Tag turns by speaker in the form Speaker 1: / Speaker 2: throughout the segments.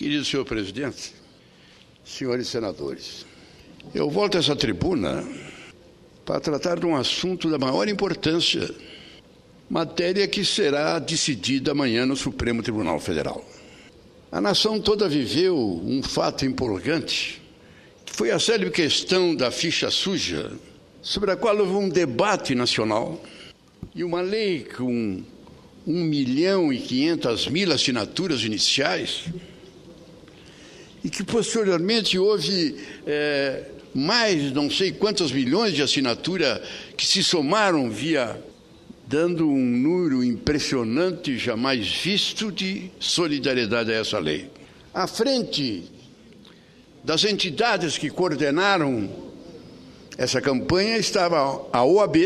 Speaker 1: Querido senhor presidente, senhores senadores, eu volto a essa tribuna para tratar de um assunto da maior importância, matéria que será decidida amanhã no Supremo Tribunal Federal. A nação toda viveu um fato empolgante, que foi a célebre questão da ficha suja, sobre a qual houve um debate nacional e uma lei com 1.500.000 assinaturas iniciais, e que posteriormente houve mais não sei quantos milhões de assinaturas que se somaram dando um número impressionante, jamais visto, de solidariedade a essa lei. À frente das entidades que coordenaram essa campanha estava a OAB,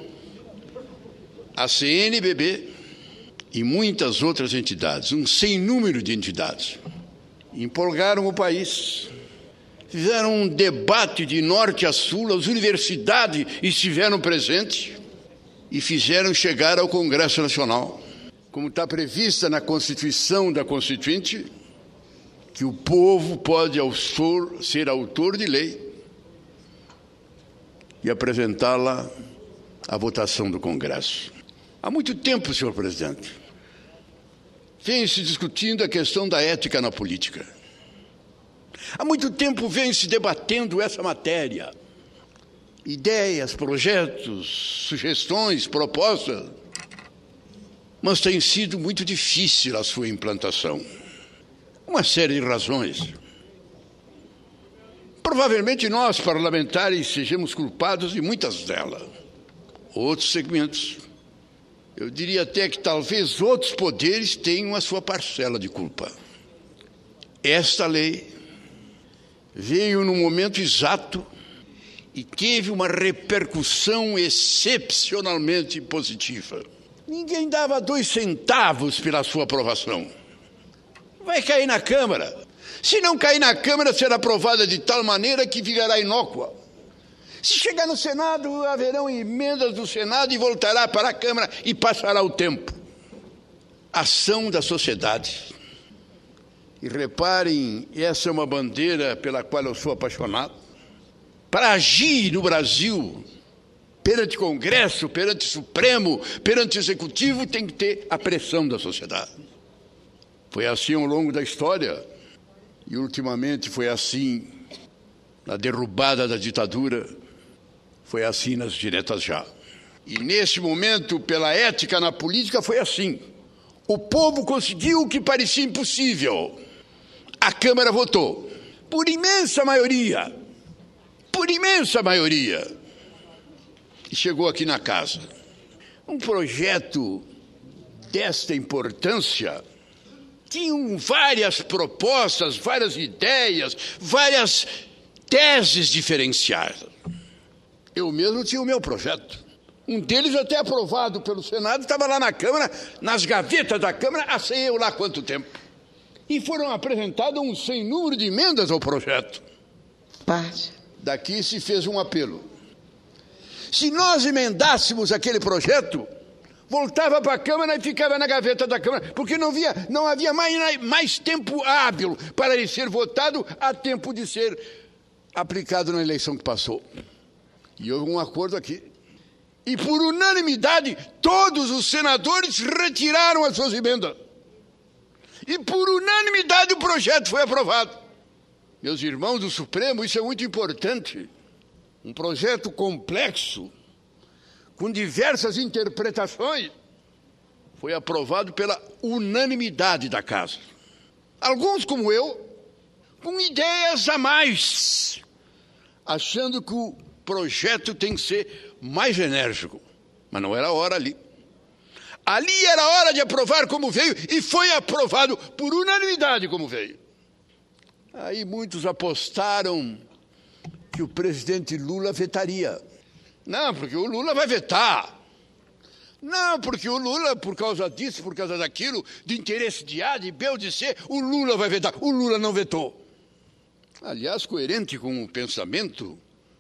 Speaker 1: a CNBB e muitas outras entidades, um sem número de entidades. Empolgaram o país, fizeram um debate de norte a sul, as universidades estiveram presentes e fizeram chegar ao Congresso Nacional, como está prevista na Constituição da Constituinte, que o povo pode ser autor de lei e apresentá-la à votação do Congresso. Há muito tempo, senhor presidente, vem-se discutindo a questão da ética na política. Há muito tempo vem-se debatendo essa matéria. Ideias, projetos, sugestões, propostas. Mas tem sido muito difícil a sua implantação. Uma série de razões. Provavelmente nós, parlamentares, sejamos culpados de muitas delas. Outros segmentos. Eu diria até que talvez outros poderes tenham a sua parcela de culpa. Esta lei veio no momento exato e teve uma repercussão excepcionalmente positiva. Ninguém dava 2 centavos pela sua aprovação. Vai cair na Câmara. Se não cair na Câmara, será aprovada de tal maneira que ficará inócua. Se chegar no Senado, haverão emendas do Senado e voltará para a Câmara e passará o tempo. Ação da sociedade. E reparem, essa é uma bandeira pela qual eu sou apaixonado. Para agir no Brasil, perante Congresso, perante Supremo, perante Executivo, tem que ter a pressão da sociedade. Foi assim ao longo da história e ultimamente foi assim na derrubada da ditadura. Foi assim nas diretas já. E nesse momento, pela ética na política, foi assim. O povo conseguiu o que parecia impossível. A Câmara votou. Por imensa maioria. Por imensa maioria. E chegou aqui na casa. Um projeto desta importância tinha várias propostas, várias ideias, várias teses diferenciadas. Eu mesmo tinha o meu projeto. Um deles até aprovado pelo Senado, estava lá na Câmara, nas gavetas da Câmara, há sei eu lá quanto tempo. E foram apresentadas um sem número de emendas ao projeto. Daqui se fez um apelo. Se nós emendássemos aquele projeto, voltava para a Câmara e ficava na gaveta da Câmara, porque não havia mais tempo hábil para ele ser votado a tempo de ser aplicado na eleição que passou. E houve um acordo aqui. E por unanimidade, todos os senadores retiraram as suas emendas. E por unanimidade o projeto foi aprovado. Meus irmãos do Supremo, isso é muito importante. Um projeto complexo, com diversas interpretações, foi aprovado pela unanimidade da Casa. Alguns, como eu, com ideias a mais, achando que o projeto tem que ser mais enérgico, mas não era a hora ali. Ali era a hora de aprovar como veio e foi aprovado por unanimidade como veio. Aí muitos apostaram que o presidente Lula vetaria. Não, porque o Lula vai vetar. Não, porque o Lula, por causa disso, por causa daquilo, de interesse de A, de B ou de C, o Lula vai vetar. O Lula não vetou. Aliás, coerente com o pensamento,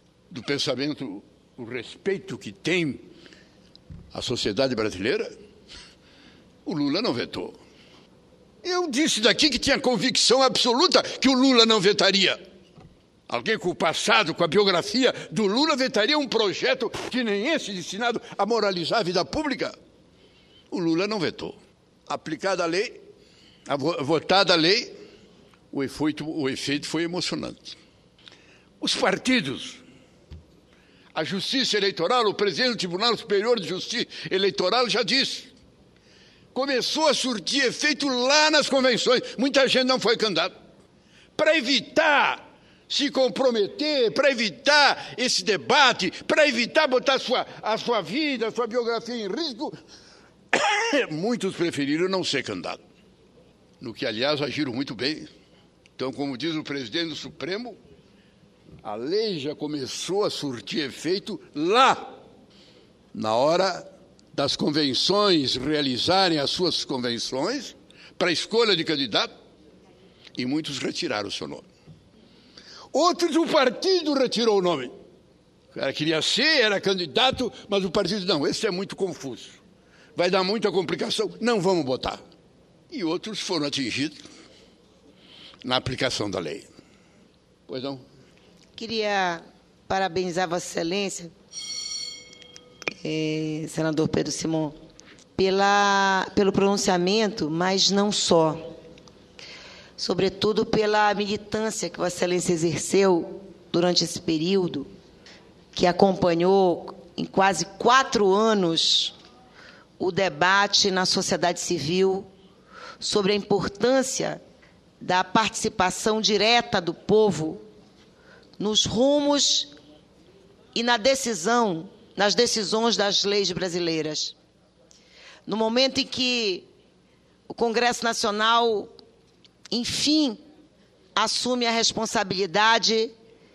Speaker 1: o respeito que tem a sociedade brasileira, o Lula não vetou. Eu disse daqui que tinha convicção absoluta que o Lula não vetaria. Alguém com o passado, com a biografia do Lula, vetaria um projeto que nem esse, destinado a moralizar a vida pública? O Lula não vetou. Aplicada a lei, votada a lei, o efeito foi emocionante. Os partidos, a Justiça Eleitoral, o presidente do Tribunal Superior de Justiça Eleitoral já disse, começou a surtir efeito lá nas convenções. Muita gente não foi candidato. Para evitar se comprometer, para evitar esse debate, para evitar botar a sua vida, a sua biografia em risco, muitos preferiram não ser candidato. No que, aliás, agiram muito bem. Então, como diz o presidente do Supremo, a lei já começou a surtir efeito lá, na hora das convenções realizarem as suas convenções para a escolha de candidato, e muitos retiraram o seu nome. Outros, o partido retirou o nome. O cara queria ser, era candidato, mas o partido, não, esse é muito confuso. Vai dar muita complicação, não vamos botar. E outros foram atingidos na aplicação da lei. Pois não?
Speaker 2: Queria parabenizar Vossa Excelência, senador Pedro Simão, pelo pronunciamento, mas não só. Sobretudo pela militância que Vossa Excelência exerceu durante esse período, que acompanhou em quase 4 anos o debate na sociedade civil sobre a importância da participação direta do povo nos rumos e nas decisões das leis brasileiras. No momento em que o Congresso Nacional, enfim, assume a responsabilidade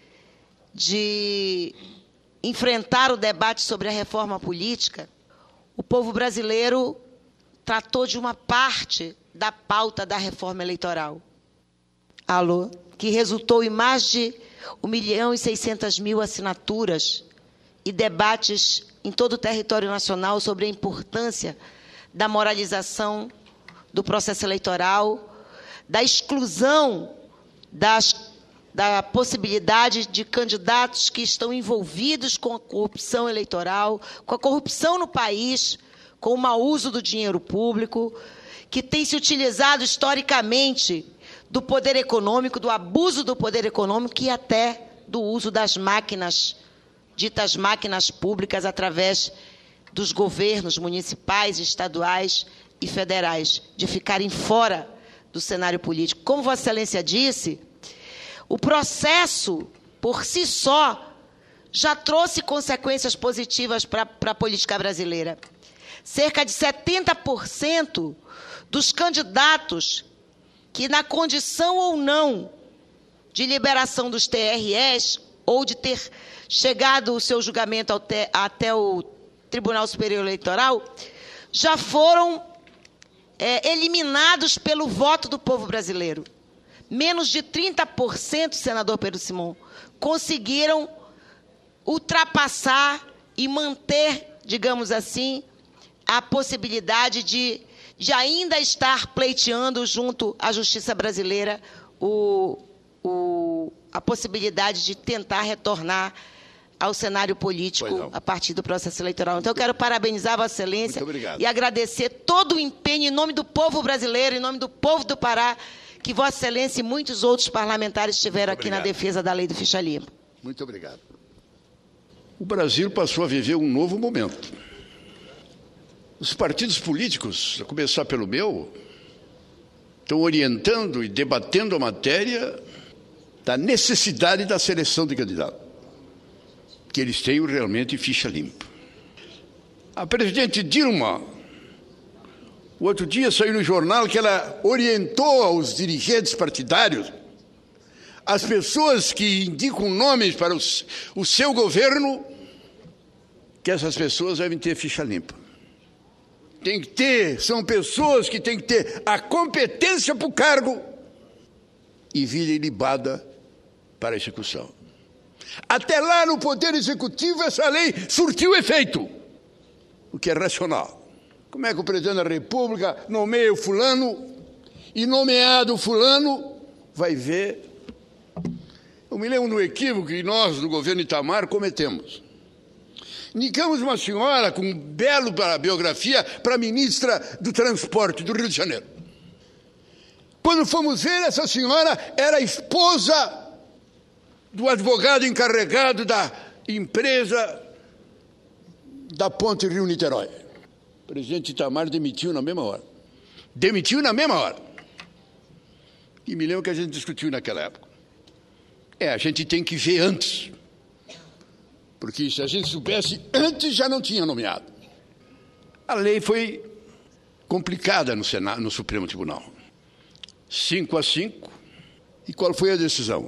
Speaker 2: de enfrentar o debate sobre a reforma política, o povo brasileiro tratou de uma parte da pauta da reforma eleitoral, que resultou em mais de 1.600.000 assinaturas e debates em todo o território nacional sobre a importância da moralização do processo eleitoral, da exclusão da possibilidade de candidatos que estão envolvidos com a corrupção eleitoral, com a corrupção no país, com o mau uso do dinheiro público, que tem se utilizado historicamente do poder econômico, do abuso do poder econômico e até do uso das máquinas, ditas máquinas públicas, através dos governos municipais, estaduais e federais, de ficarem fora do cenário político. Como Vossa Excelência disse, o processo, por si só, já trouxe consequências positivas para a política brasileira. Cerca de 70% dos candidatos que, na condição ou não de liberação dos TREs, ou de ter chegado o seu julgamento até o Tribunal Superior Eleitoral, já foram eliminados pelo voto do povo brasileiro. Menos de 30%, senador Pedro Simão, conseguiram ultrapassar e manter, digamos assim, a possibilidade de ainda estar pleiteando junto à justiça brasileira a possibilidade de tentar retornar ao cenário político a partir do processo eleitoral. Então, eu quero parabenizar Vossa Excelência e agradecer todo o empenho em nome do povo brasileiro, em nome do povo do Pará, que Vossa Excelência e muitos outros parlamentares tiveram aqui na defesa da lei do ficha limpa.
Speaker 1: Muito obrigado. O Brasil passou a viver um novo momento. Os partidos políticos, a começar pelo meu, estão orientando e debatendo a matéria da necessidade da seleção de candidato, que eles tenham realmente ficha limpa. A presidente Dilma, o outro dia saiu no jornal que ela orientou aos dirigentes partidários, as pessoas que indicam nomes para o seu governo, que essas pessoas devem ter ficha limpa. São pessoas que têm que ter a competência para o cargo e vida ilibada para a execução. Até lá no Poder Executivo essa lei surtiu efeito, o que é racional. Como é que o presidente da República nomeia o fulano e nomeado fulano, vai ver. Eu me lembro do equívoco que nós, do governo Itamar, cometemos. Indicamos uma senhora com bela biografia para a ministra do Transporte do Rio de Janeiro. Quando fomos ver, essa senhora era esposa do advogado encarregado da empresa da Ponte Rio-Niterói. O presidente Itamar demitiu na mesma hora. E me lembro que a gente discutiu naquela época. A gente tem que ver antes. Porque se a gente soubesse antes, já não tinha nomeado. A lei foi complicada no Senado, no Supremo Tribunal. 5-5. E qual foi a decisão?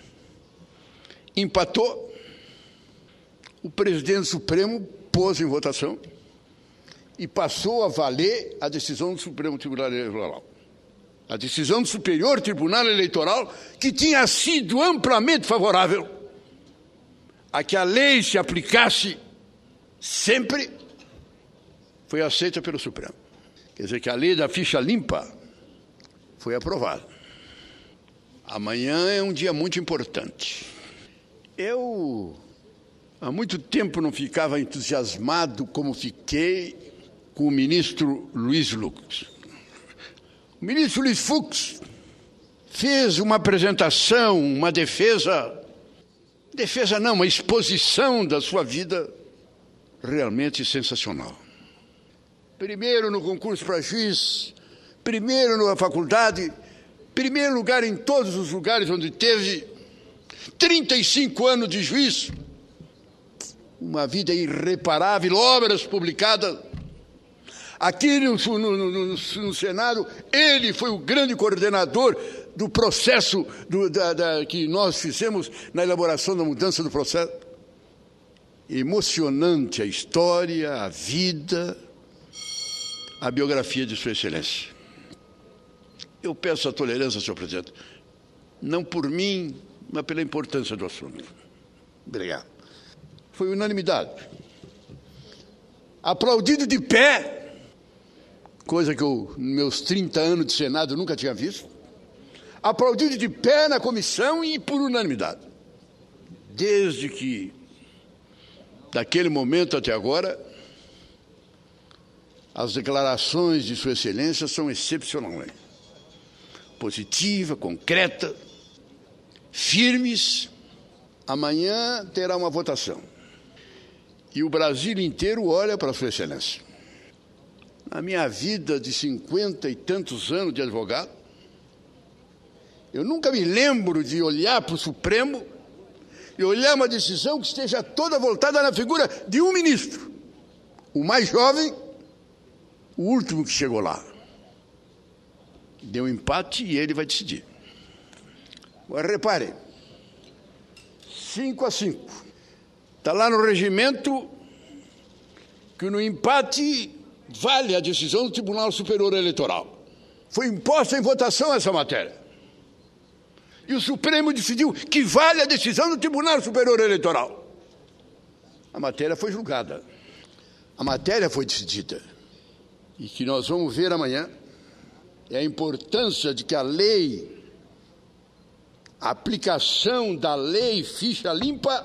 Speaker 1: Empatou. O presidente Supremo pôs em votação e passou a valer a decisão do Supremo Tribunal Eleitoral. A decisão do Superior Tribunal Eleitoral, que tinha sido amplamente favorável a que a lei se aplicasse sempre, foi aceita pelo Supremo. Quer dizer que a lei da ficha limpa foi aprovada. Amanhã é um dia muito importante. Eu, há muito tempo, não ficava entusiasmado como fiquei com o ministro Luiz Fux. O ministro Luiz Fux fez uma apresentação, uma uma exposição da sua vida realmente sensacional. Primeiro no concurso para juiz, primeiro na faculdade, primeiro lugar em todos os lugares onde teve, 35 anos de juiz, uma vida irreparável, obras publicadas. Aqui no Senado, ele foi o grande coordenador do processo que nós fizemos na elaboração da mudança do processo. Emocionante a história, a vida, a biografia de Sua Excelência. Eu peço a tolerância, senhor presidente, não por mim, mas pela importância do assunto. Obrigado. Foi unanimidade. Aplaudido de pé, coisa que eu, nos meus 30 anos de Senado, nunca tinha visto. Aplaudido de pé na comissão e por unanimidade. Desde que, daquele momento até agora, as declarações de Sua Excelência são excepcionais. Positiva, concreta, firmes. Amanhã terá uma votação. E o Brasil inteiro olha para Sua Excelência. Na minha vida de 50 e tantos anos de advogado, eu nunca me lembro de olhar para o Supremo e olhar uma decisão que esteja toda voltada na figura de um ministro. O mais jovem, o último que chegou lá. Deu empate e ele vai decidir. Agora reparem, 5-5. Está lá no regimento que no empate vale a decisão do Tribunal Superior Eleitoral. Foi imposta em votação essa matéria. E o Supremo decidiu que vale a decisão do Tribunal Superior Eleitoral. A matéria foi julgada. A matéria foi decidida. E que nós vamos ver amanhã é a importância de que a lei, a aplicação da lei ficha limpa,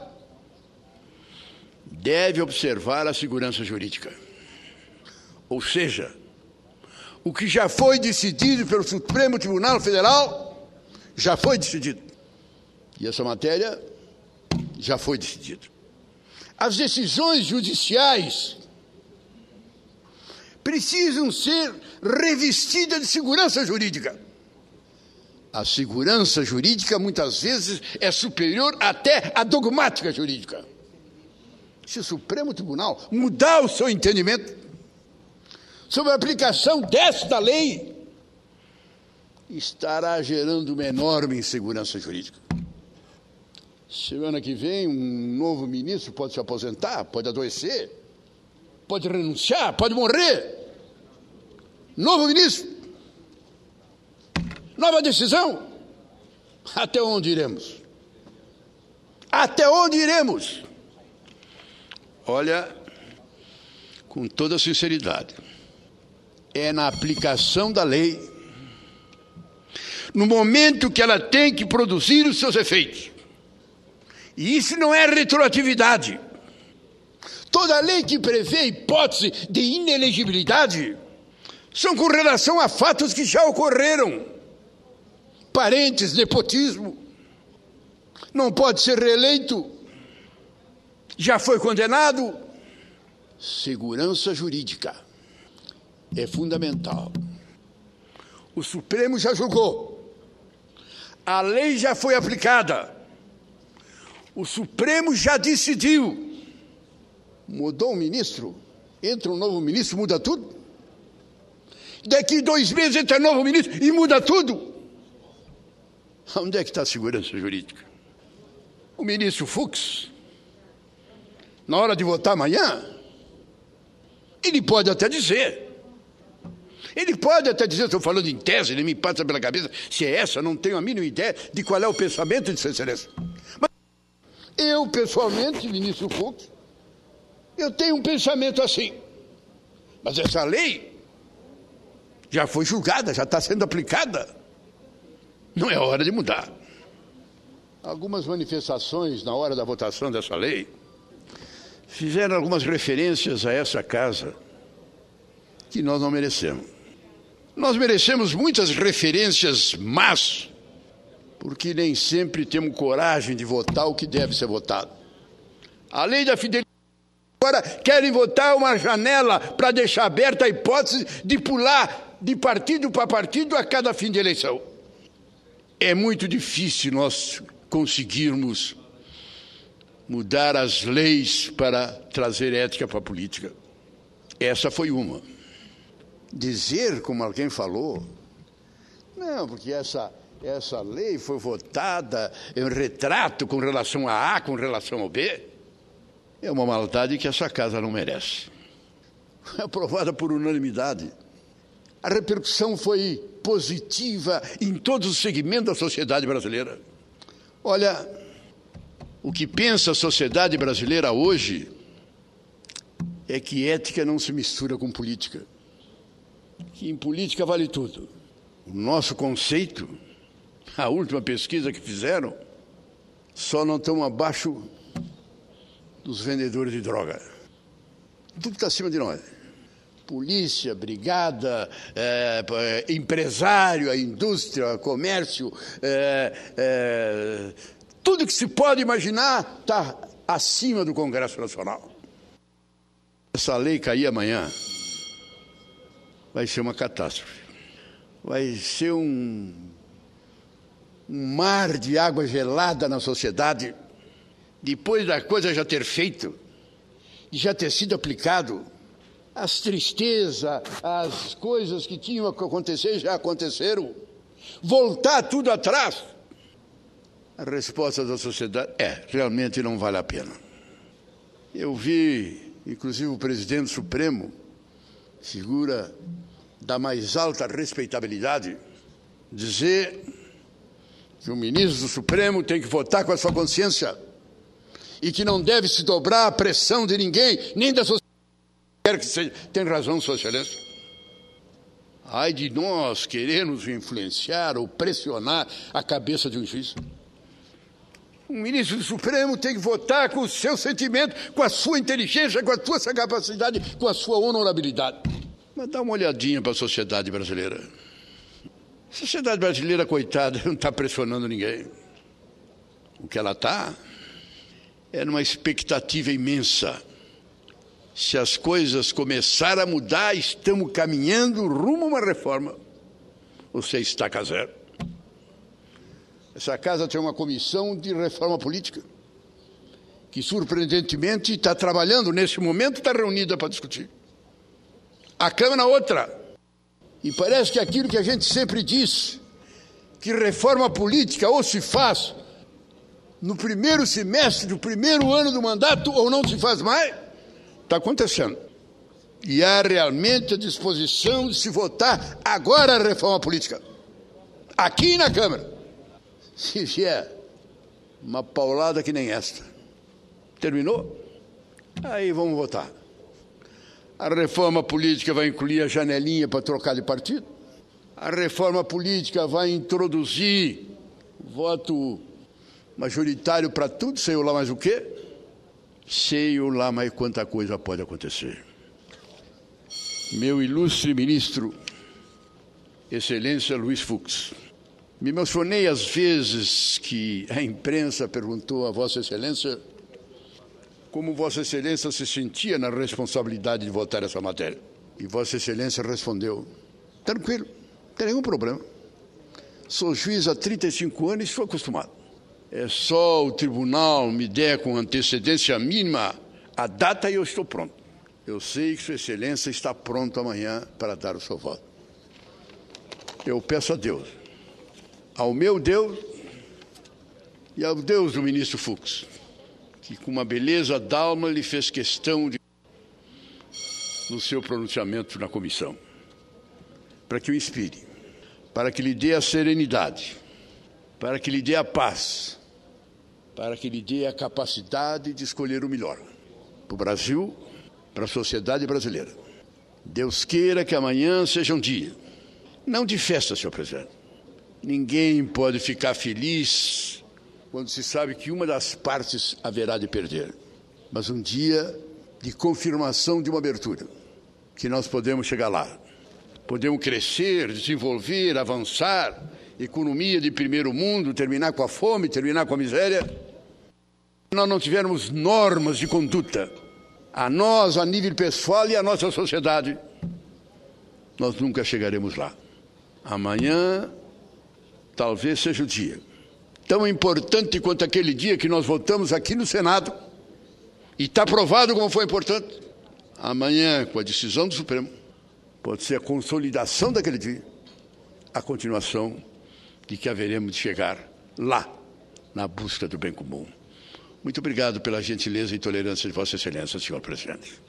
Speaker 1: deve observar a segurança jurídica. Ou seja, o que já foi decidido pelo Supremo Tribunal Federal, já foi decidido. E essa matéria já foi decidida. As decisões judiciais precisam ser revestidas de segurança jurídica. A segurança jurídica, muitas vezes, é superior até à dogmática jurídica. Se o Supremo Tribunal mudar o seu entendimento sobre a aplicação desta lei, estará gerando uma enorme insegurança jurídica. Semana que vem, um novo ministro pode se aposentar, pode adoecer, pode renunciar, pode morrer. Novo ministro. Nova decisão. Até onde iremos? Até onde iremos? Olha, com toda sinceridade, é na aplicação da lei no momento que ela tem que produzir os seus efeitos. E isso não é retroatividade. Toda lei que prevê hipótese de inelegibilidade são com relação a fatos que já ocorreram. Parentes, nepotismo. Não pode ser reeleito. Já foi condenado. Segurança jurídica é fundamental. O Supremo já julgou. A lei já foi aplicada. O Supremo já decidiu. Mudou o ministro, entra um novo ministro, muda tudo. Daqui 2 meses entra um novo ministro e muda tudo. Onde é que está a segurança jurídica? O ministro Fux, na hora de votar amanhã, ele pode até dizer, estou falando em tese, ele me passa pela cabeça, se é essa, não tenho a mínima ideia de qual é o pensamento de Sua Excelência. Mas eu, pessoalmente, ministro Fux, eu tenho um pensamento assim. Mas essa lei já foi julgada, já está sendo aplicada. Não é hora de mudar. Algumas manifestações na hora da votação dessa lei fizeram algumas referências a essa casa que nós não merecemos. Nós merecemos muitas referências más, porque nem sempre temos coragem de votar o que deve ser votado. A lei da fidelidade, agora querem votar uma janela para deixar aberta a hipótese de pular de partido para partido a cada fim de eleição. É muito difícil nós conseguirmos mudar as leis para trazer ética para a política. Essa foi uma. Dizer, como alguém falou, não, porque essa lei foi votada em retrato com relação a A, com relação ao B, é uma maldade que essa casa não merece. Foi aprovada por unanimidade. A repercussão foi positiva em todos os segmentos da sociedade brasileira. Olha, o que pensa a sociedade brasileira hoje é que ética não se mistura com política. Que em política vale tudo. O nosso conceito, a última pesquisa que fizeram, só não estão abaixo dos vendedores de droga. Tudo está acima de nós. Polícia, brigada, empresário, a indústria, comércio, tudo que se pode imaginar está acima do Congresso Nacional. Essa lei cair amanhã vai ser uma catástrofe. Vai ser um mar de água gelada na sociedade, depois da coisa já ter feito, e já ter sido aplicado. As tristezas, as coisas que tinham que acontecer já aconteceram. Voltar tudo atrás. A resposta da sociedade realmente não vale a pena. Eu vi, inclusive, o presidente do Supremo, figura da mais alta respeitabilidade, dizer que o ministro do Supremo tem que votar com a sua consciência e que não deve se dobrar à pressão de ninguém, nem da sociedade. Quero que seja. Tem razão, Sua Excelência. Ai de nós queremos influenciar ou pressionar a cabeça de um juiz. O ministro do Supremo tem que votar com o seu sentimento, com a sua inteligência, com a sua capacidade, com a sua honorabilidade. Mas dá uma olhadinha para a sociedade brasileira. A sociedade brasileira, coitada, não está pressionando ninguém. O que ela está é numa expectativa imensa. Se as coisas começarem a mudar, estamos caminhando rumo a uma reforma. Você estaca zero. Essa casa tem uma comissão de reforma política que, surpreendentemente, está trabalhando nesse momento, está reunida para discutir. A Câmara outra. E parece que aquilo que a gente sempre diz, que reforma política ou se faz no primeiro semestre do primeiro ano do mandato ou não se faz mais, está acontecendo. E há realmente a disposição de se votar agora a reforma política. Aqui na Câmara. Se vier uma paulada que nem esta. Terminou? Aí vamos votar. A reforma política vai incluir a janelinha para trocar de partido. A reforma política vai introduzir voto majoritário para tudo, sei lá mais o quê. Sei lá mais quanta coisa pode acontecer. Meu ilustre ministro, Excelência Luiz Fux, me emocionei às vezes que a imprensa perguntou a Vossa Excelência como Vossa Excelência se sentia na responsabilidade de votar essa matéria. E Vossa Excelência respondeu: tranquilo, não tem nenhum problema. Sou juiz há 35 anos e estou acostumado. É só o tribunal me der com antecedência mínima a data e eu estou pronto. Eu sei que Sua Excelência está pronto amanhã para dar o seu voto. Eu peço a Deus, ao meu Deus e ao Deus do ministro Fux, que com uma beleza d'alma lhe fez questão de no seu pronunciamento na comissão, para que o inspire, para que lhe dê a serenidade, para que lhe dê a paz, para que lhe dê a capacidade de escolher o melhor para o Brasil, para a sociedade brasileira. Deus queira que amanhã seja um dia, não de festa, senhor presidente. Ninguém pode ficar feliz quando se sabe que uma das partes haverá de perder, mas um dia de confirmação de uma abertura, que nós podemos chegar lá. Podemos crescer, desenvolver, avançar, economia de primeiro mundo, terminar com a fome, terminar com a miséria. Se nós não tivermos normas de conduta, a nós, a nível pessoal e a nossa sociedade, nós nunca chegaremos lá. Amanhã talvez seja o dia tão importante quanto aquele dia que nós votamos aqui no Senado, e está provado como foi importante. Amanhã, com a decisão do Supremo, pode ser a consolidação daquele dia, a continuação de que haveremos de chegar lá, na busca do bem comum. Muito obrigado pela gentileza e tolerância de Vossa Excelência, senhor presidente.